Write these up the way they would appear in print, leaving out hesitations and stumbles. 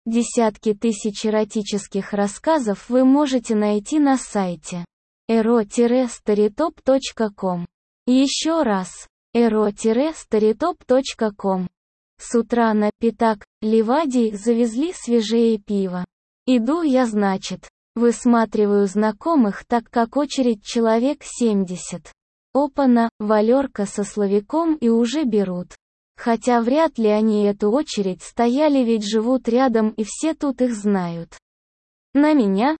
Десятки тысяч эротических рассказов вы можете найти на сайте ero-storytop.com. Еще раз, ero-storytop.com. С утра на пятак Ливадии завезли свежее пиво. Иду я, значит, высматриваю знакомых, так как очередь человек 70. Опа-на, Валерка со Славиком и уже берут. Хотя вряд ли они эту очередь стояли, ведь живут рядом и все тут их знают. На меня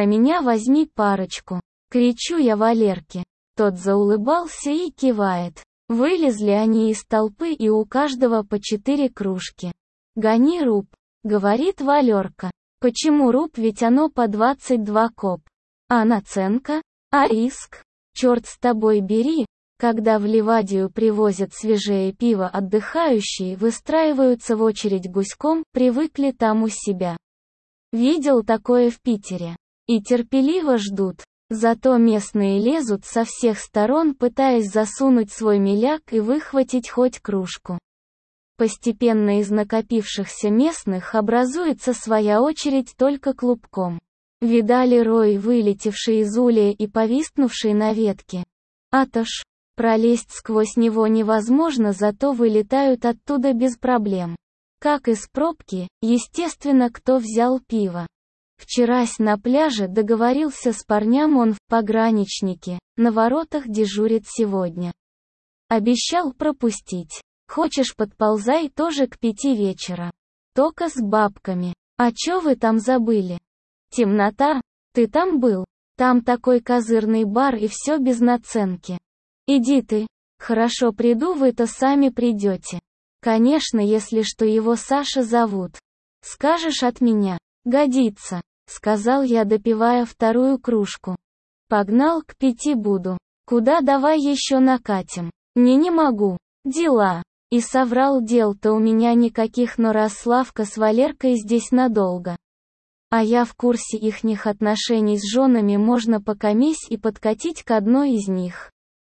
возьми парочку. Кричу я Валерке. Тот заулыбался и кивает. Вылезли они из толпы и у каждого по 4 кружки. «Гони руб», — говорит Валерка. «Почему руб, ведь оно по 22 коп. А наценка? А риск? Черт с тобой бери». Когда в Ливадию привозят свежее пиво, отдыхающие выстраиваются в очередь гуськом, привыкли там у себя. Видел такое в Питере. И терпеливо ждут. Зато местные лезут со всех сторон, пытаясь засунуть свой миляк и выхватить хоть кружку. Постепенно из накопившихся местных образуется своя очередь только клубком. Видали рой, вылетевший из улья и повиснувший на ветке? А-то ж, пролезть сквозь него невозможно, зато вылетают оттуда без проблем. Как из пробки, естественно, кто взял пиво. Вчерась на пляже договорился с парням, он в пограничнике, на воротах дежурит сегодня. Обещал пропустить. Хочешь, подползай тоже к 5 вечера. Только с бабками. А чё вы там забыли? Темнота? Ты там был? Там такой козырный бар и всё без наценки. Иди ты. Хорошо, приду, вы-то сами придёте. Конечно, если что, его Саша зовут. Скажешь от меня. Годится, сказал я, допивая вторую кружку. Погнал, к 5 буду. Куда, давай ещё накатим. Не могу. Дела. И соврал, дел-то у меня никаких, но раз Славка с Валеркой здесь надолго. А я в курсе ихних отношений с женами, можно покамесь и подкатить к одной из них.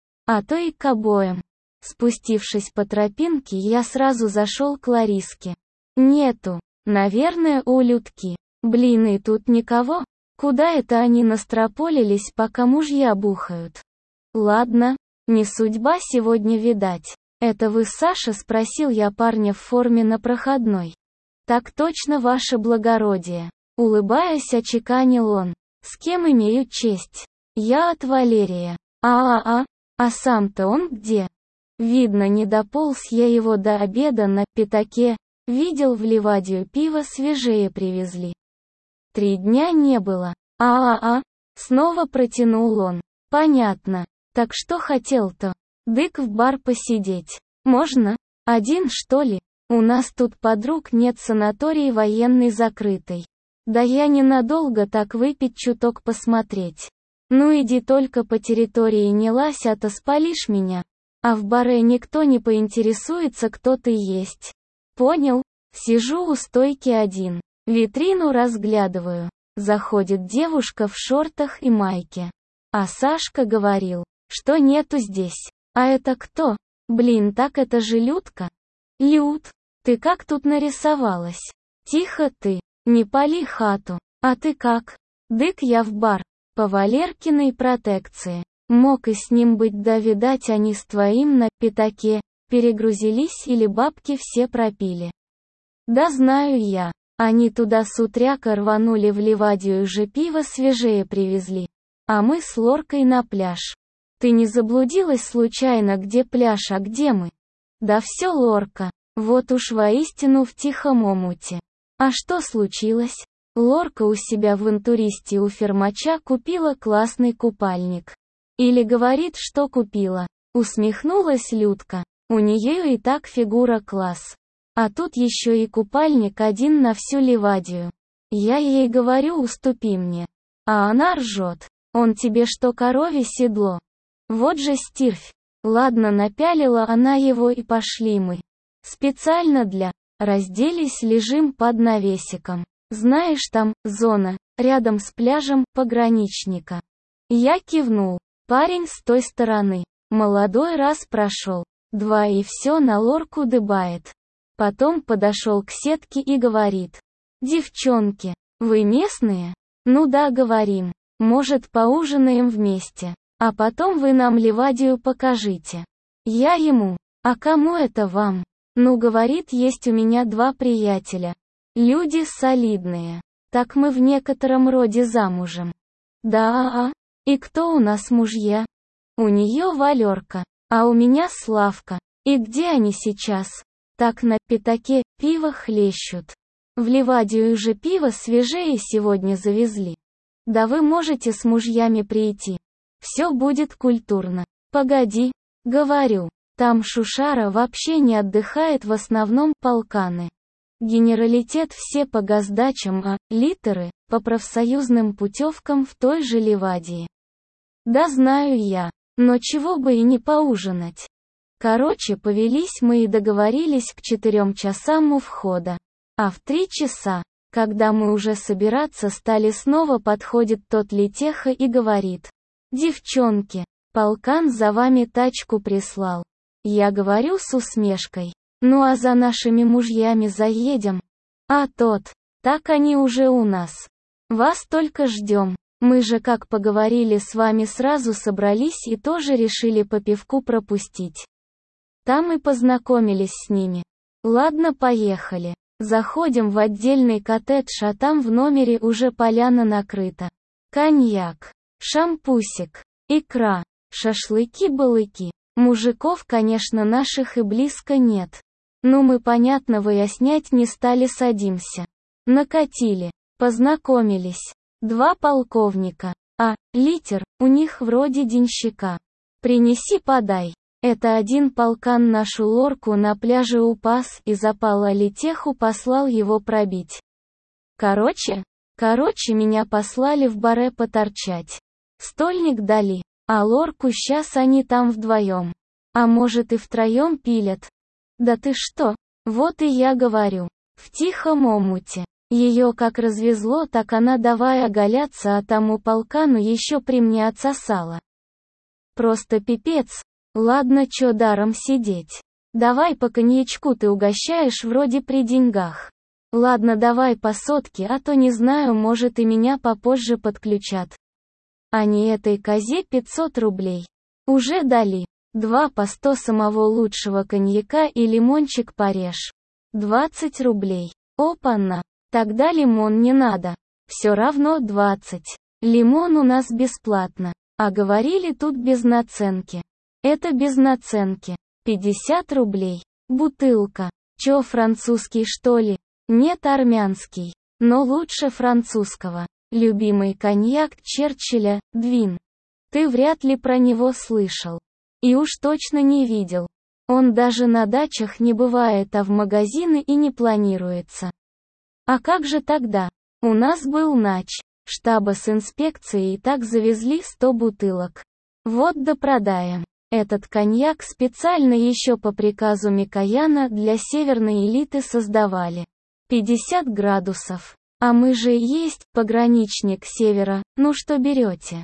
А то и к обоим. Спустившись по тропинке, я сразу зашел к Лариске. Нету. Наверное, улютки. Блин, и тут никого? Куда это они настрополились, пока мужья бухают? Ладно, не судьба сегодня, видать. «Это вы, Саша?» — спросил я парня в форме на проходной. «Так точно, ваше благородие», — улыбаясь, очеканил он. «С кем имею честь?» «Я от Валерия». А сам-то он где?» Видно, не дополз я его до обеда на пятаке, видел, в Ливадию пиво свежее привезли. 3 дня не было. Снова протянул он. «Понятно. Так что хотел-то?» «Дык в бар посидеть. Можно? Один, что ли? У нас тут подруг нет, санаторий военный закрытый. Да я ненадолго так выпить, чуток посмотреть. Ну иди, только по территории не лазь, а то спалишь меня. А в баре никто не поинтересуется, кто ты есть. Понял? Сижу у стойки один. Витрину разглядываю. Заходит девушка в шортах и майке. А Сашка говорил, что нету здесь. А это кто? Блин, так это же Людка. Люд, ты как тут нарисовалась? Тихо ты, не пали хату. А ты как? Дык я в бар. По Валеркиной протекции. Мог и с ним быть, да видать они с твоим на пятаке перегрузились или бабки все пропили. Да знаю я. Они туда с утряка рванули, в Ливадию же пиво свежее привезли. А мы с Лоркой на пляж. Ты не заблудилась случайно, где пляж, а где мы? Да все, Лорка. Вот уж воистину в тихом омуте. А что случилось? Лорка у себя в интуристе у фермача купила классный купальник. Или говорит, что купила. Усмехнулась Людка. У нее и так фигура класс. А тут еще и купальник один на всю Ливадию. Я ей говорю, уступи мне. А она ржет. Он тебе что, корове седло? Вот же стирфь. Ладно, напялила она его, и пошли мы. Специально для. Разделись, лежим под навесиком. Знаешь, там зона, рядом с пляжем пограничника. Я кивнул. Парень с той стороны. Молодой, раз прошел. 2 и все на Лорку дыбает. Потом подошел к сетке и говорит. Девчонки, вы местные? Ну да, говорим. Может, поужинаем вместе. А потом вы нам Ливадию покажите. Я ему. А кому это вам? Ну, говорит, есть у меня два приятеля. Люди солидные. Так мы в некотором роде замужем. Да, и кто у нас мужья? У нее Валерка, а у меня Славка. И где они сейчас? Так на пятаке пиво хлещут. В Ливадию же пиво свежее сегодня завезли. Да вы можете с мужьями прийти. Все будет культурно. Погоди, говорю, там Шушара вообще не отдыхает, в основном полканы. Генералитет все по госдачам, а литеры по профсоюзным путевкам в той же Ливадии. Да знаю я, но чего бы и не поужинать. Короче, повелись мы и договорились к 4 часам у входа. А в 3 часа, когда мы уже собираться стали, снова подходит тот Летеха и говорит: «Девчонки, полкан за вами тачку прислал». Я говорю с усмешкой: «Ну а за нашими мужьями заедем?» А тот: «Так они уже у нас. Вас только ждем. Мы же, как поговорили с вами, сразу собрались и тоже решили по пивку пропустить. Там и познакомились с ними. Ладно, поехали. Заходим в отдельный коттедж, а там в номере уже поляна накрыта. Коньяк, шампусик, икра, шашлыки-балыки. Мужиков, конечно, наших и близко нет. Ну мы, понятно, выяснять не стали, садимся. Накатили, познакомились. 2 полковника. А, литер, у них вроде денщика. Принеси, подай. Это один полкан нашу лорку на пляже упас и запала Летеху, послал его пробить. Короче, меня послали в баре поторчать. Стольник дали, а лорку щас они там вдвоем. А может и втроем пилят. Да ты что? Вот и я говорю. В тихом омуте. Ее как развезло, так она давай оголяться, а тому полкану еще при мне отсосала. Просто пипец. Ладно, чё даром сидеть. Давай по коньячку, ты угощаешь вроде при деньгах. Ладно, давай по сотке, а то не знаю, может и меня попозже подключат. Они этой козе 500 рублей. Уже дали. 2 по 100 самого лучшего коньяка и лимончик порежь. 20 рублей. Опа-на. Тогда лимон не надо. Все равно 20. Лимон у нас бесплатно. А говорили тут без наценки. Это без наценки. 50 рублей. Бутылка. Чё, французский что ли? Нет, армянский. Но лучше французского. Любимый коньяк Черчилля, Двин. Ты вряд ли про него слышал. И уж точно не видел. Он даже на дачах не бывает, а в магазины и не планируется. А как же тогда? У нас был нач. Штаба с инспекцией, и так завезли 100 бутылок. Вот да продаем. Этот коньяк специально еще по приказу Микояна для северной элиты создавали. 50 градусов. А мы же есть пограничник севера, ну что берете?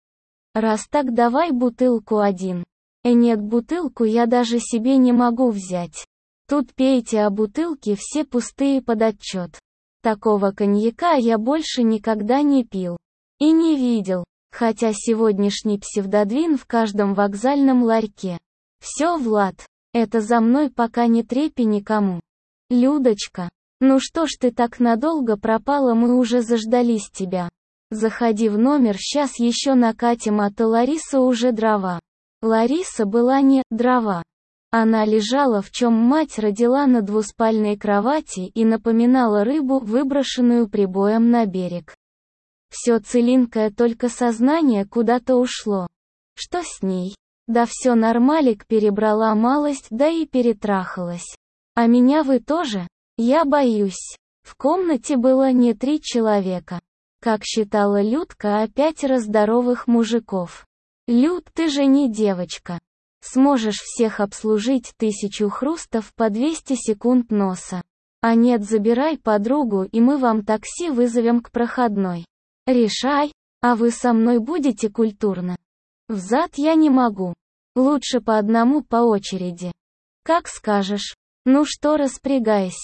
Раз так, давай бутылку один. Нет, бутылку я даже себе не могу взять. Тут пейте, а бутылки все пустые под отчет. Такого коньяка я больше никогда не пил. И не видел. Хотя сегодняшний псевдодвин в каждом вокзальном ларьке. Все, Влад, это за мной пока не трепи никому. Людочка, ну что ж ты так надолго пропала, мы уже заждались тебя. Заходи в номер, сейчас еще накатим, а то Лариса уже дрова. Лариса была не дрова. Она лежала, в чем мать родила, на двуспальной кровати и напоминала рыбу, выброшенную прибоем на берег. Все целенькое, только сознание куда-то ушло. Что с ней? Да все нормалик, перебрала малость, да и перетрахалась. А меня вы тоже? Я боюсь. В комнате было не 3 человека. Как считала Людка, а 5 здоровых мужиков. Люд, ты же не девочка. Сможешь всех обслужить, 1000 хрустов по 200 секунд носа. А нет, забирай подругу, и мы вам такси вызовем к проходной. Решай, а вы со мной будете культурно? Взад я не могу. Лучше по одному по очереди. Как скажешь. Ну что, распрягайся.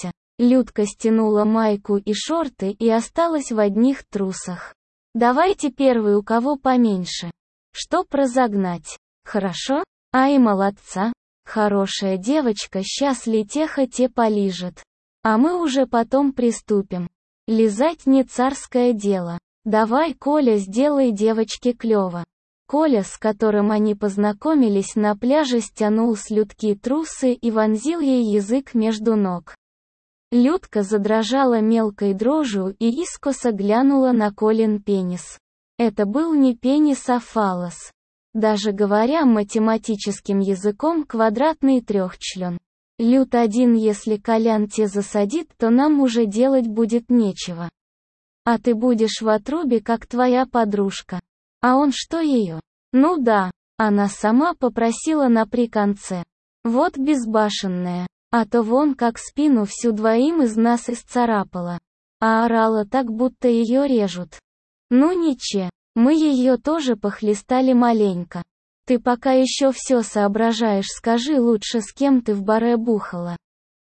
Людка стянула майку и шорты и осталась в одних трусах. Давайте первый, у кого поменьше. Чтоб разогнать. Хорошо? Ай, молодца. Хорошая девочка, щас Летеха те полижет. А мы уже потом приступим. Лизать не царское дело. Давай, Коля, сделай девочке клёво. Коля, с которым они познакомились на пляже, стянул с Людки трусы и вонзил ей язык между ног. Людка задрожала мелкой дрожью и искоса глянула на Колин пенис. Это был не пенис, а фаллос. Даже говоря математическим языком, квадратный трехчлен. Люд один, если Колян те засадит, то нам уже делать будет нечего. А ты будешь в отрубе, как твоя подружка. А он что ее? Ну да, она сама попросила на при конце. Вот безбашенная. А то вон как спину всю двоим из нас исцарапала. А орала так, будто ее режут. Ну ниче, мы ее тоже похлестали маленько. Ты пока еще все соображаешь, скажи лучше, с кем ты в баре бухала.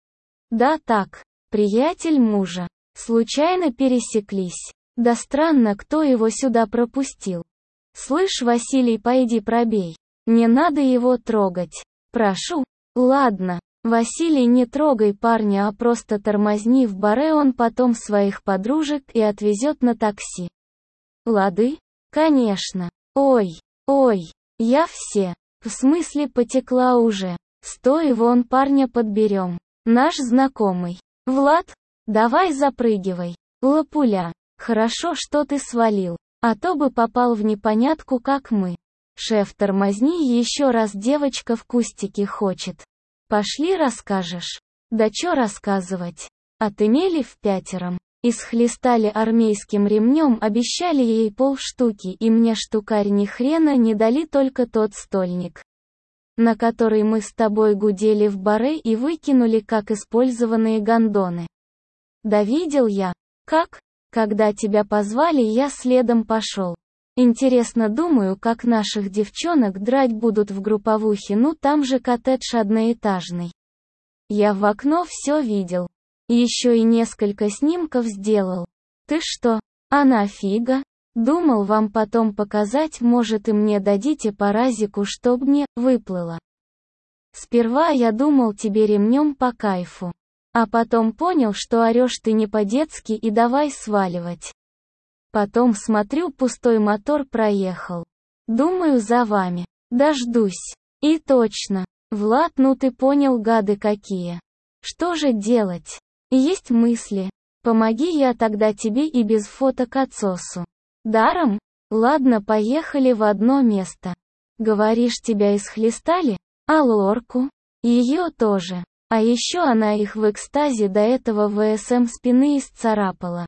Да так, приятель мужа. Случайно пересеклись. Да странно, кто его сюда пропустил. Слышь, Василий, пойди пробей. Не надо его трогать. Прошу. Ладно. Василий, не трогай парня, а просто тормозни в баре, он потом своих подружек и отвезет на такси. Лады? Конечно. Ой, я все. В смысле потекла уже. Стой, вон парня подберем. Наш знакомый. Влад? Давай запрыгивай. Лапуля. Хорошо, что ты свалил. А то бы попал в непонятку, как мы. Шеф, тормозни еще раз, девочка в кустике хочет. Пошли, расскажешь. Да чё рассказывать? Отымели впятером. Исхлестали армейским ремнем, обещали ей полштуки, и мне штукарь ни хрена не дали, только тот стольник, на который мы с тобой гудели в баре, и выкинули как использованные гондоны. Да видел я, как? Когда тебя позвали, я следом пошел. Интересно, думаю, как наших девчонок драть будут в групповухе, ну там же коттедж одноэтажный. Я в окно все видел. Еще и несколько снимков сделал. Ты что? А нафига? Думал вам потом показать, может и мне дадите по разику, чтоб мне выплыло. Сперва я думал тебе ремнем по кайфу. А потом понял, что орешь ты не по-детски и давай сваливать. Потом смотрю, пустой мотор проехал. Думаю, за вами. Дождусь. И точно. Влад, ну ты понял, гады какие. Что же делать? Есть мысли. Помоги я тогда тебе и без фоток отсосу. Даром? Ладно, поехали в одно место. Говоришь, тебя исхлестали? А Лорку? Ее тоже. А еще она их в экстазе до этого ВСМ спины исцарапала.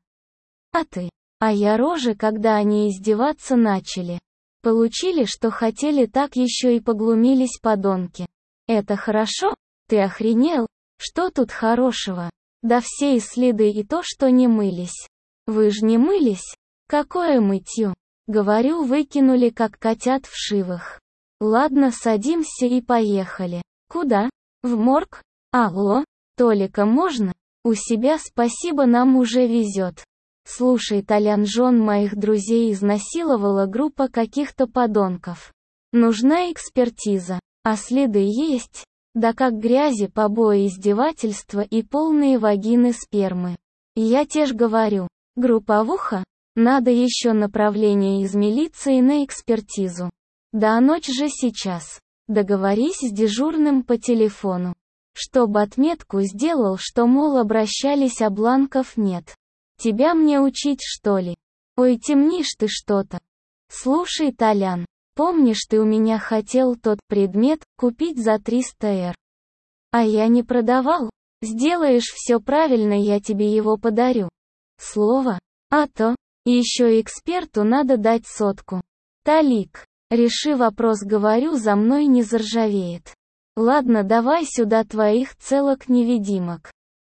А ты? А я рожи, когда они издеваться начали. Получили, что хотели, так еще и поглумились подонки. Это хорошо? Ты охренел? Что тут хорошего? Да все и следы, и то, что не мылись. Вы ж не мылись? Какое мытье? Говорю, выкинули как котят вшивых. Ладно, садимся и поехали. Куда? В морг? Алло? Толика можно? У себя, спасибо, нам уже везет. Слушай, Толян, жен моих друзей изнасиловала группа каких-то подонков. Нужна экспертиза. А следы есть? Да как грязи, побои, издевательства и полные вагины спермы. Я те ж говорю. Групповуха? Надо еще направление из милиции на экспертизу. Да ночь же сейчас. Договорись с дежурным по телефону. Чтоб отметку сделал, что, мол, обращались, а бланков нет. Тебя мне учить, что ли? Ой, темнишь ты что-то. Слушай, Толян, помнишь, ты у меня хотел тот предмет купить за 300 Р? А я не продавал? Сделаешь все правильно, я тебе его подарю. Слово? А то. Еще эксперту надо дать 100. Толик, реши вопрос, говорю, за мной не заржавеет. Ладно, давай сюда твоих целок-невидимок.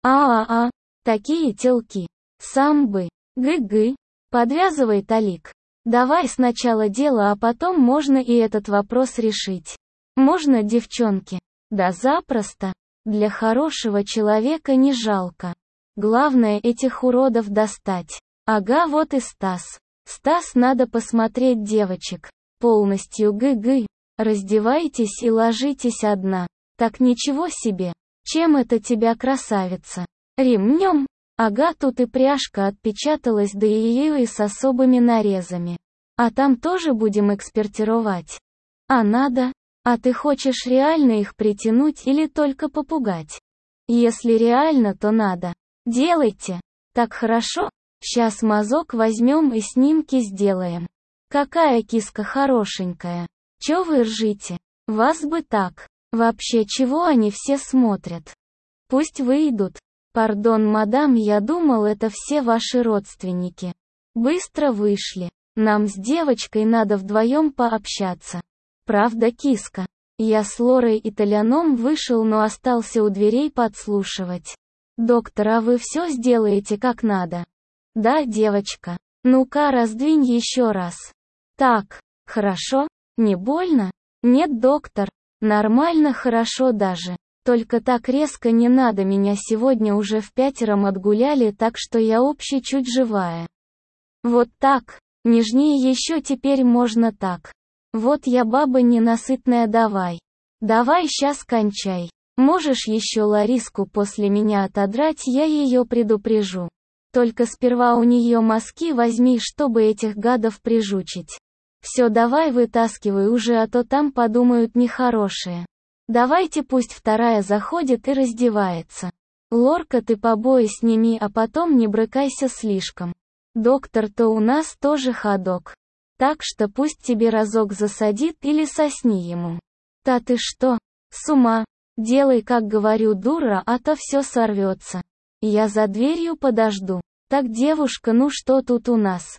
Такие телки. Сам бы. Гы-гы. Подвязывай, Толик. Давай сначала дело, а потом можно и этот вопрос решить. Можно, девчонки? Да запросто. Для хорошего человека не жалко. Главное этих уродов достать. Ага, вот и Стас. Стас, надо посмотреть девочек. Полностью гы-гы. Раздевайтесь и ложитесь одна. Так ничего себе. Чем это тебя, красавица? Ремнем? Ага, тут и пряжка отпечаталась, да и ее и с особыми нарезами. А там тоже будем экспертировать. А надо? А ты хочешь реально их притянуть или только попугать? Если реально, то надо. Делайте. Так хорошо? Сейчас мазок возьмем и снимки сделаем. Какая киска хорошенькая. Чё вы ржите? Вас бы так. Вообще, чего они все смотрят? Пусть выйдут. Пардон, мадам, я думал, это все ваши родственники. Быстро вышли. Нам с девочкой надо вдвоем пообщаться. Правда, киска? Я с Лорой и Толяном вышел, но остался у дверей подслушивать. Доктор, а вы все сделаете как надо? Да, девочка. Ну-ка, раздвинь еще раз. Так, хорошо? Не больно? Нет, доктор. Нормально, хорошо даже. Только так резко не надо, меня сегодня уже впятером отгуляли, так что я общий чуть живая. Вот так. Нежнее еще теперь можно так. Вот я баба ненасытная, давай. Давай щас кончай. Можешь еще Лариску после меня отодрать, я ее предупрежу. Только сперва у нее мазки возьми, чтобы этих гадов прижучить. Все, давай вытаскивай уже, а то там подумают нехорошее. Давайте, пусть вторая заходит и раздевается. Лорка, ты побои сними, а потом не брыкайся слишком. Доктор-то у нас тоже ходок. Так что пусть тебе разок засадит или сосни ему. Та ты что? С ума. Делай, как говорю, дура, а то все сорвется. Я за дверью подожду. Так, девушка, ну что тут у нас?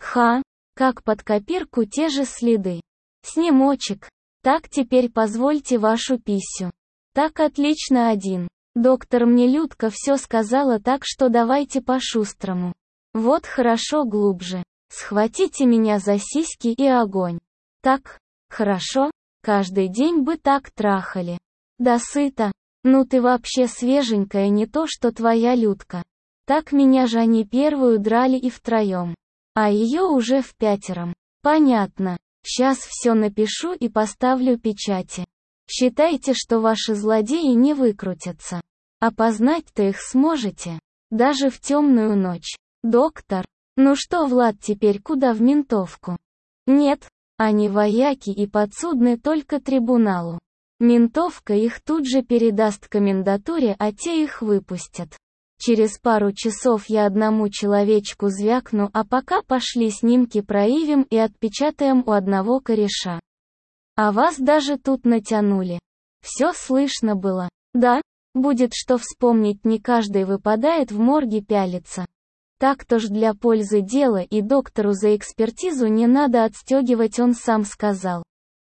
Как под копирку те же следы. Снимочек. Так, теперь позвольте вашу писю. Так, отлично, один. Доктор, мне Людка все сказала, так что давайте по-шустрому. Вот хорошо, глубже. Схватите меня за сиськи и огонь. Так, хорошо, каждый день бы так трахали. Да сыто. Ну ты вообще свеженькая, не то что твоя Людка. Так меня же они первую драли и втроем. А ее уже впятером. Понятно. Сейчас все напишу и поставлю печати. Считайте, что ваши злодеи не выкрутятся. Опознать-то их сможете. Даже в темную ночь. Доктор. Ну что, Влад, теперь куда, в ментовку? Нет. Они вояки и подсудны только трибуналу. Ментовка их тут же передаст комендатуре, а те их выпустят. Через пару часов я одному человечку звякну, а пока пошли снимки проявим и отпечатаем у одного кореша. А вас даже тут натянули. Все слышно было. Да? Будет что вспомнить, не каждый выпадает в морге пялиться. Так-то ж для пользы дела, и доктору за экспертизу не надо отстегивать, он сам сказал.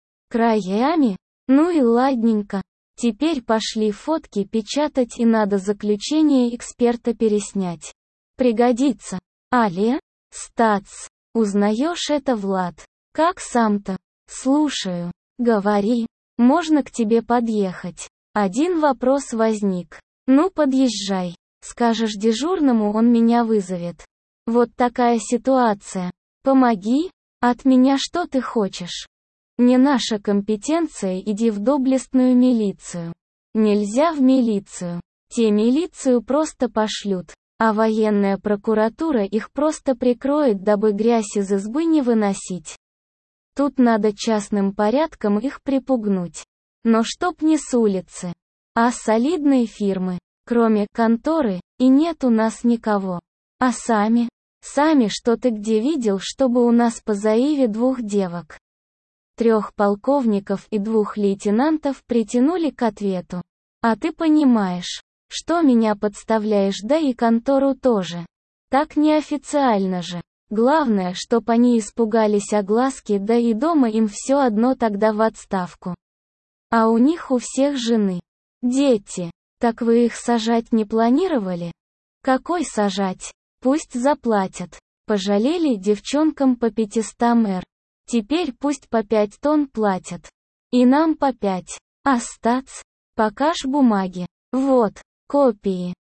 Краями? Ну и ладненько. Теперь пошли фотки печатать, и надо заключение эксперта переснять. Пригодится. Але? Стац. Узнаешь, это Влад. Как сам-то? Слушаю. Говори. Можно к тебе подъехать? Один вопрос возник. Ну подъезжай. Скажешь дежурному, он меня вызовет. Вот такая ситуация. Помоги. От меня что ты хочешь? Не наша компетенция, иди в доблестную милицию. Нельзя в милицию. Те милицию просто пошлют, а военная прокуратура их просто прикроет, дабы грязь из избы не выносить. Тут надо частным порядком их припугнуть. Но чтоб не с улицы, а с солидной фирмы. Кроме конторы, и нет у нас никого. А сами? Сами что ты где видел, чтобы у нас по заиве 2 девок? 3 полковников и 2 лейтенантов притянули к ответу. А ты понимаешь, что меня подставляешь, да и контору тоже. Так неофициально же. Главное, чтоб они испугались огласки, да и дома им все одно, тогда в отставку. А у них у всех жены. Дети. Так вы их сажать не планировали? Какой сажать? Пусть заплатят. Пожалели девчонкам по 500 р. Теперь пусть по 5 тонн платят. И нам по 5. А стац? Покаж бумаги. Вот, копии.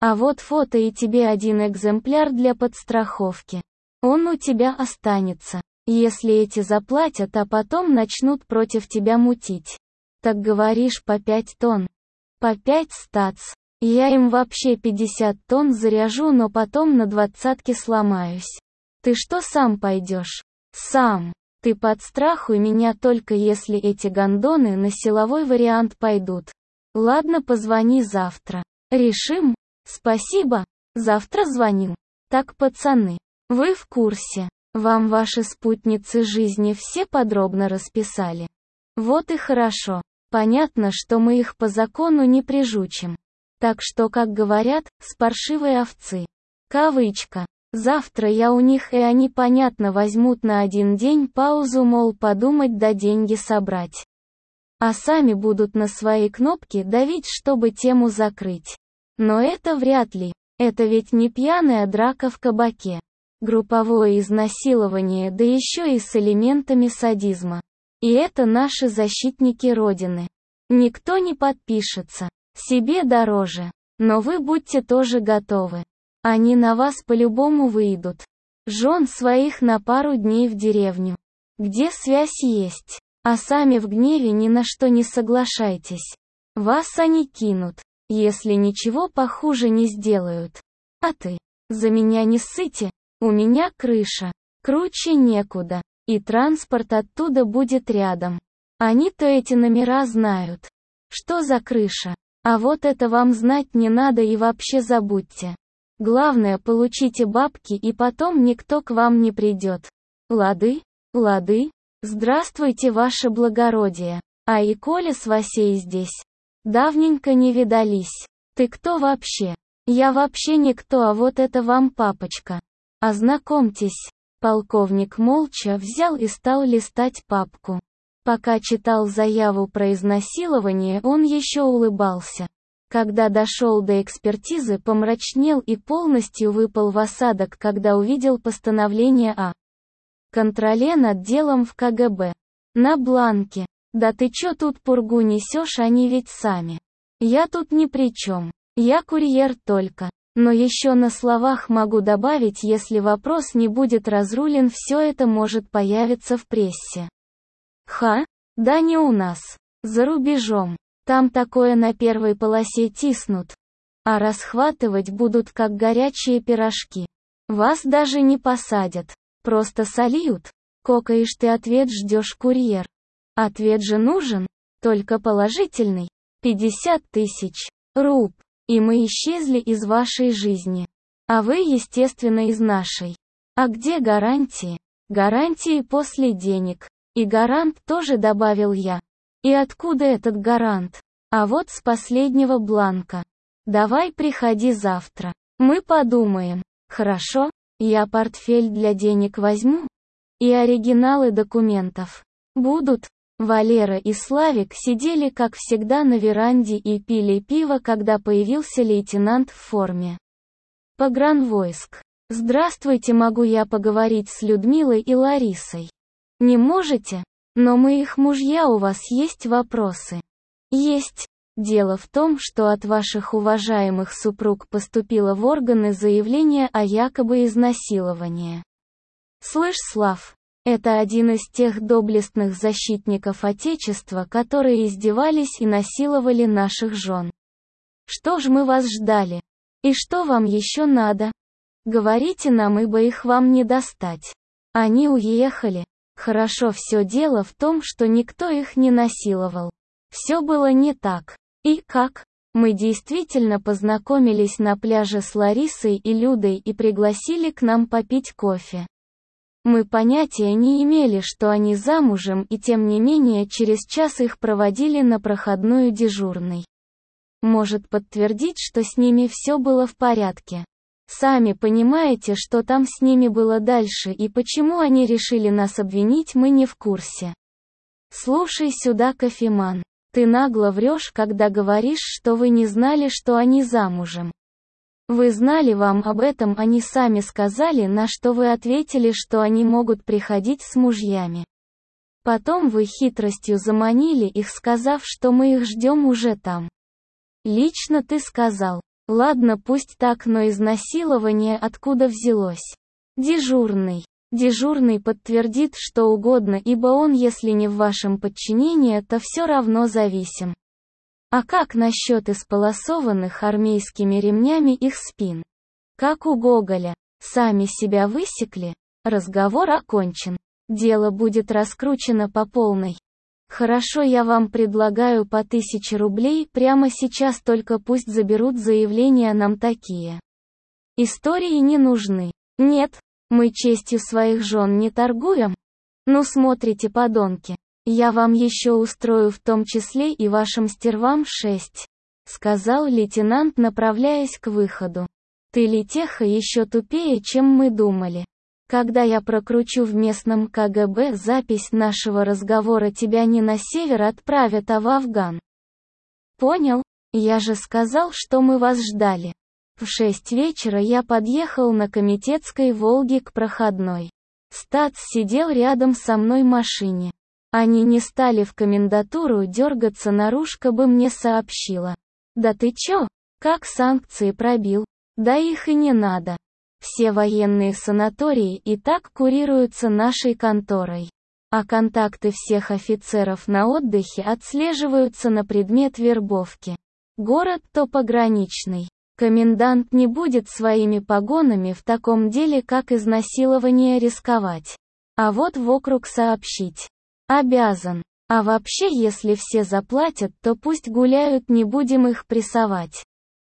А вот фото и тебе один экземпляр для подстраховки. Он у тебя останется. Если эти заплатят, а потом начнут против тебя мутить. Так говоришь, по 5 тонн. По 5 стац. Я им вообще 50 тонн заряжу, но потом на 20-ке сломаюсь. Ты что, сам пойдешь? Сам. Ты подстрахуй меня только если эти гондоны на силовой вариант пойдут. Ладно, позвони завтра. Решим? Спасибо. Завтра звоню. Так, пацаны, вы в курсе? Вам ваши спутницы жизни все подробно расписали. Вот и хорошо. Понятно, что мы их по закону не прижучим. Так что, как говорят, с паршивой овцы. Кавычка. Завтра я у них, и они, понятно, возьмут на один день паузу, мол, подумать да деньги собрать. А сами будут на свои кнопки давить, чтобы тему закрыть. Но это вряд ли. Это ведь не пьяная драка в кабаке. Групповое изнасилование, да еще и с элементами садизма. И это наши защитники Родины. Никто не подпишется. Себе дороже. Но вы будьте тоже готовы. Они на вас по-любому выйдут. Жен своих на пару дней в деревню. Где связь есть. А сами в гневе ни на что не соглашайтесь. Вас они кинут, если ничего похуже не сделают. А ты? За меня не ссыте, у меня крыша. Круче некуда. И транспорт оттуда будет рядом. Они-то эти номера знают. Что за крыша? А вот это вам знать не надо и вообще забудьте. Главное, получите бабки, и потом никто к вам не придет. Лады? Лады? Здравствуйте, ваше благородие. А и Коля с Васей здесь. Давненько не видались. Ты кто вообще? Я вообще никто, а вот это вам папочка. Ознакомьтесь. Полковник молча взял и стал листать папку. Пока читал заяву про изнасилование, он еще улыбался. Когда дошел до экспертизы, помрачнел и полностью выпал в осадок, когда увидел постановление о контроле над делом в КГБ. На бланке. Да ты чё тут пургу несешь, они ведь сами. Я тут ни при чем. Я курьер только. Но еще на словах могу добавить, если вопрос не будет разрулен, все это может появиться в прессе. Ха? Да не у нас. За рубежом. Там такое на первой полосе тиснут. А расхватывать будут как горячие пирожки. Вас даже не посадят. Просто сольют. Кокаешь ты, ответ ждешь, курьер. Ответ же нужен. Только положительный. 50 тысяч руб. И мы исчезли из вашей жизни. А вы, естественно, из нашей. А где гарантии? Гарантии после денег. И гарант тоже, добавил я. И откуда этот гарант? А вот с последнего бланка. Давай приходи завтра. Мы подумаем. Хорошо? Я портфель для денег возьму? И оригиналы документов. Будут? Валера и Славик сидели, как всегда, на веранде и пили пиво, когда появился лейтенант в форме погранвойск. «Здравствуйте, могу я поговорить с Людмилой и Ларисой?» «Не можете? Но мы их мужья, у вас есть вопросы?» «Есть. Дело в том, что от ваших уважаемых супруг поступило в органы заявление о якобы изнасиловании. Слышь, Слав, это один из тех доблестных защитников Отечества, которые издевались и насиловали наших жен. Что ж мы вас ждали? И что вам еще надо? Говорите нам, ибо их вам не достать. Они уехали. Хорошо, все дело в том, что никто их не насиловал. Все было не так. И как? Мы действительно познакомились на пляже с Ларисой и Людой и пригласили к нам попить кофе. Мы понятия не имели, что они замужем, и тем не менее через час их проводили на проходную дежурной. Может подтвердить, что с ними все было в порядке. Сами понимаете, что там с ними было дальше, и почему они решили нас обвинить, мы не в курсе. Слушай сюда, кофеман. Ты нагло врешь, когда говоришь, что вы не знали, что они замужем. Вы знали, вам об этом они сами сказали, на что вы ответили, что они могут приходить с мужьями. Потом вы хитростью заманили их, сказав, что мы их ждем уже там. Лично ты сказал: Ладно, пусть так, но изнасилование откуда взялось? Дежурный. Дежурный подтвердит что угодно, ибо он, если не в вашем подчинении, то все равно зависим. А как насчет исполосованных армейскими ремнями их спин? Как у Гоголя. Сами себя высекли? Разговор окончен. Дело будет раскручено по полной. Хорошо, я вам предлагаю по 1000 рублей прямо сейчас, только пусть заберут заявления, нам такие истории не нужны. Нет, мы честью своих жен не торгуем. Ну смотрите, подонки, я вам еще устрою в том числе и вашим стервам 6, сказал лейтенант, направляясь к выходу. Ты, летеха, еще тупее, чем мы думали. Когда я прокручу в местном КГБ запись нашего разговора, тебя не на север отправят, а в Афган. Понял? Я же сказал, что мы вас ждали. В 6 вечера я подъехал на Комитетской Волге к проходной. Стац сидел рядом со мной в машине. Они не стали в комендатуру дергаться, наружка бы мне сообщила. Да ты чё? Как санкции пробил? Да их и не надо. Все военные санатории и так курируются нашей конторой. А контакты всех офицеров на отдыхе отслеживаются на предмет вербовки. Город то пограничный. Комендант не будет своими погонами в таком деле, как изнасилование, рисковать. А вот в округ сообщить. Обязан. А вообще, если все заплатят, то пусть гуляют, не будем их прессовать.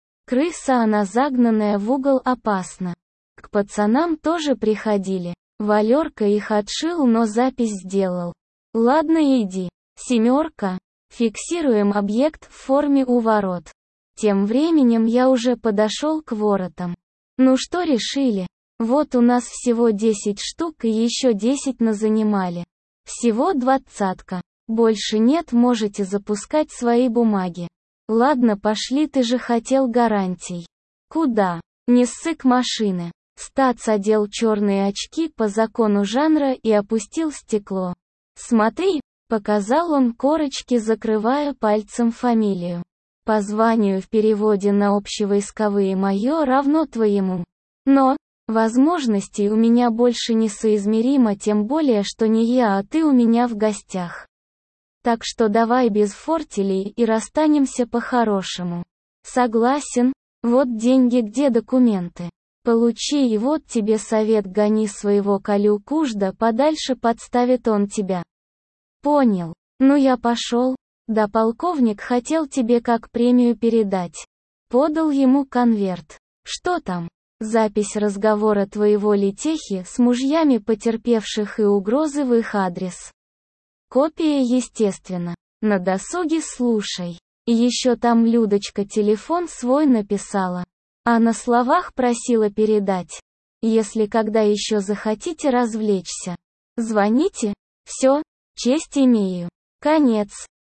Крыса она загнанная в угол, опасна. К пацанам тоже приходили. Валерка их отшил, но запись сделал. Ладно, иди. 7. Фиксируем объект в форме у ворот. Тем временем я уже подошел к воротам. Ну что решили? Вот у нас всего 10 штук и еще 10 назанимали. Всего 20. Больше нет, можете запускать свои бумаги. Ладно, пошли, ты же хотел гарантий. Куда? Не ссы к машины. Стац одел черные очки по закону жанра и опустил стекло. «Смотри», — показал он корочки, закрывая пальцем фамилию. «По званию в переводе на общевойсковые мое равно твоему. Но возможностей у меня больше несоизмеримо, тем более, что не я, а ты у меня в гостях. Так что давай без фортелей и расстанемся по-хорошему». «Согласен. Вот деньги, где документы? Получи, и вот тебе совет, гони своего Колю Кужда подальше, подставит он тебя». «Понял. Ну я пошел. Да полковник хотел тебе как премию передать». Подал ему конверт. «Что там?» «Запись разговора твоего летехи с мужьями потерпевших и угрозы в их адрес. Копия, естественно. На досуге слушай. И еще там Людочка телефон свой написала. А на словах просила передать. Если когда еще захотите развлечься, звоните. Все, честь имею». Конец.